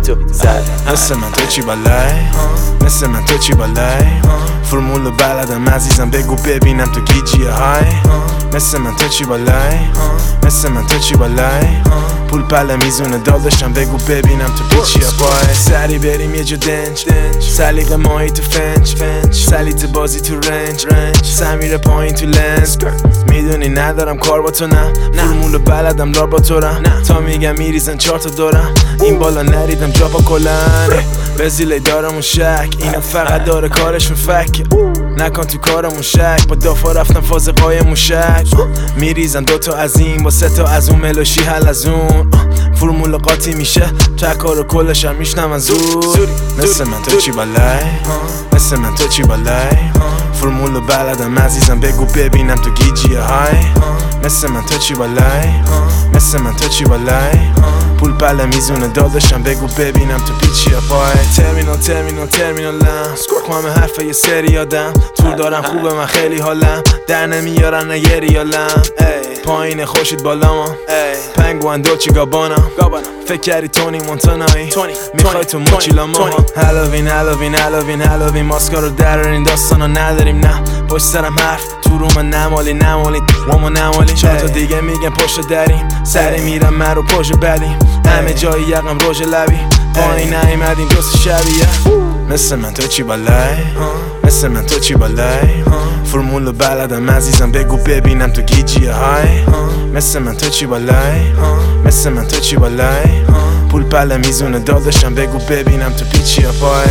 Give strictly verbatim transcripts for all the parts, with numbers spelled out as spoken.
تو زد. مثل من تو چی بالای، مثل من تو چی بالای، فرمول بلدم عزیزم بگو ببینم تو گیجی های. مثل من تو چی بالای، مثل من تو چی بالای، پول پله میزونه داداشم بگو ببینم تو پیچی پای. سری بریم یه جا دنج، سلیقه ماهی تو فنج، سلیت بازی تو رنج، سمیر پایین تو لنز. میدونی ندارم کار با تو، نه فرمول بلدم لار با تو رم، تا میگم میریزن چهار تا دورم، این بالا نریدم جا با کلن. بزیلی دارم اون شک، اینا فقط داره کارشون فک، نکن تو کارمون شک، با دافا رفتم فاز قایمون شک. میریزن دوتا از این با سه تا از اون، ملوشی حل از اون، فرمول قاطی میشه تکار و کلش هم میشنم زود. مثل من تو چی بالای، مثل من تو چی بالای، فرمول بلدم عزیزم بگو ببینم تو گیجی های. مثل من تو چی بالای، مثل من تو چی بالای، پول پله میزونه داداشم بگو ببینم تو پیچی پای. ترمینال ترمینال ترمینالم، سکورک همه حرفه یه سری آدم، تور دارم خوبه من خیلی حالم، در نمیارن نه یه ریالم، پایین خوشید بالام، پنگوان دوچی گابانم، فکر کردی تونی مونتانایی، میخوای تو موچیلا ما هالوین هالوین هالوین هالوین، ماسکا رو درارین داستانو نداریم، نه پشت سرم حرف تو رو من نمالی نمالی وامو نمالی، چهار تا دیگه میگن پشت دریم، سری میرم من رو پشت بدیم، همه جایی یقم روژ لبی، پایین نیمدیم دوست شبیه. مثل من تو چی بالای، مثل من تو چی بالای، فرمول بلدم عزیزم بگو ببینم تو گیجی های. مثل من تو چی بالای، مثل من تو چی بالای، پول پله میزونه داداشم بگو ببینم تو پیچی پای.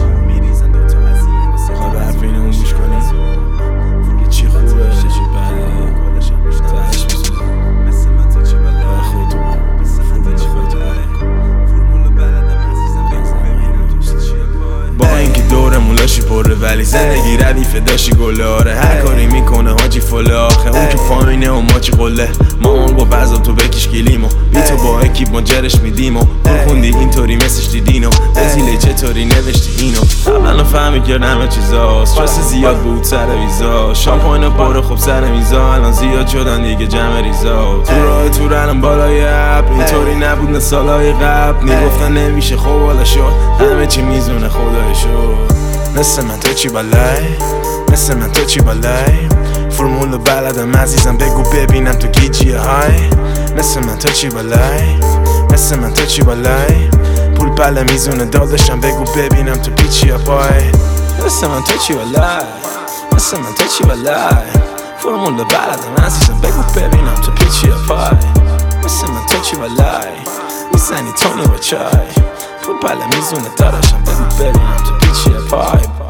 مولاشی پره ولی زندگی ردیفه داشی گلاره، هر کاری میکنه حاجی فله آخه، اون تو پایینه و ما چی قله، مامان با بعضا تو بکش گلیمو، بی تو با اکیب ما جرش میدیمو، پول خوندی اینطوری مسش دیدینو، بزیله چطوری نوشتی اینو، قبلا فهمی کرد همه چیزا، استرس زیاد بود سر ویزا، شامپاین پره خوب سر میزا، الان زیاد شدن دیگه جمع ریزا، تو راه تو رنم بالای اپ، اینطوری نبود نه سالای قبل، میگفتن نمیشه خب حالا شد، همه چی میزونه خدای شد. مثل من تو چی بالای، مثل من تو چی بالای، فرمول بلدم عزیزم بگو ببینم تو گیجی های. مثل من تو چی بالای، مثل من تو چی بالای، پول پله میزونه داداشم بگو ببینم تو پیچی پای. مثل من تو چی بالای، مثل من تو چی بالای، فرمول بلدم عزیزم بگو ببینم تو پیچی پای. مثل من تو چی بالای، میزنی تونی با چای، پول پله میزونه داداشم بگو ببینم تو پیچی پای.